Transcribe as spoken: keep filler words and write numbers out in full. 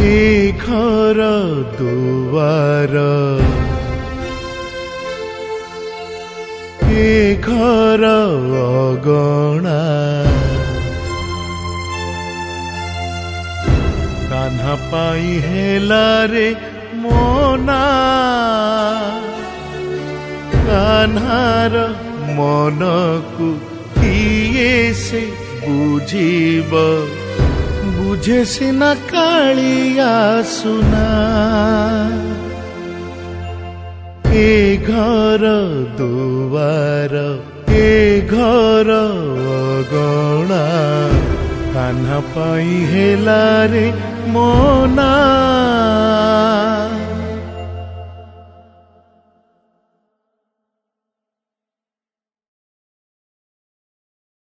ए घर दुआर ए घर अगणा कान्हा पाई हेला रे मोना कान्हार मन को किए से बुझीब बुझे सिना कालिया सुना ए घर दुआर ए घर अगणा कान्हा पाई हेला रे मोना।